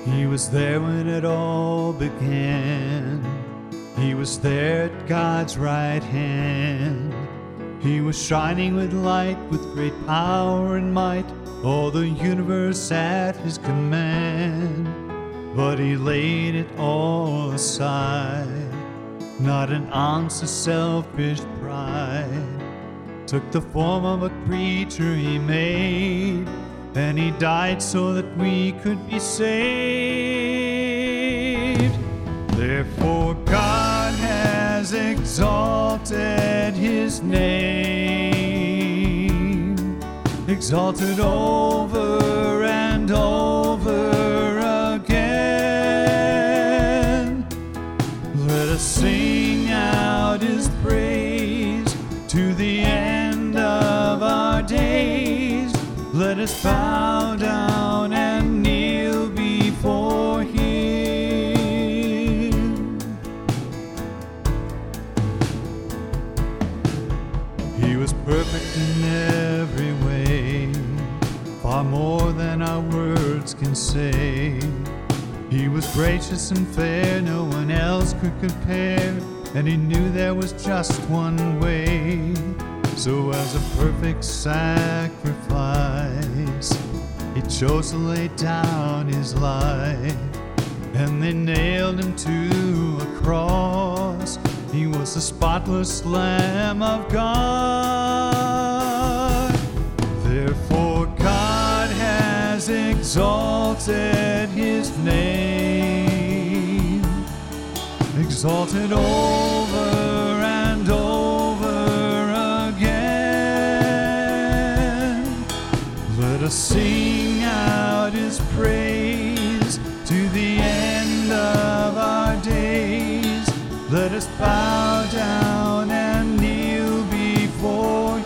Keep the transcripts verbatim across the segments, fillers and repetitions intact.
He was there when it all began. He was there at God's right hand. He was shining with light, with great power and might, all the universe at his command. But he laid it all aside, not an ounce of selfish pride. Took the form of a creature he made, and he died so that we could be saved. Therefore God has exalted his name, exalted over and over again. Let us sing out his praise to the end of our days. Let us bow down and kneel before him. He was perfect in every way, far more than our words can say. He was gracious and fair, no one else could compare, and he knew there was just one way. So as a perfect sacrifice, he chose to lay down his life, and they nailed him to a cross. He was the spotless Lamb of God. Therefore God has exalted his name, exalted over and over again. Let us sing out his praise to the end of our days. Let us bow down and kneel before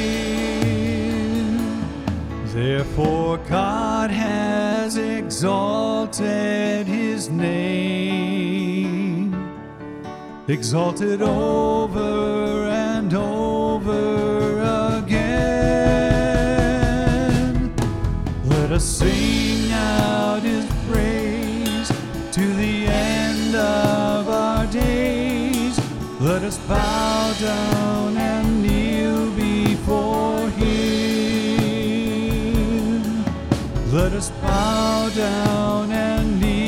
him. Therefore God has exalted his name, exalted over and over again. Let us sing out his praise to the end of our days. Let us bow down and kneel before him. Let us bow down and kneel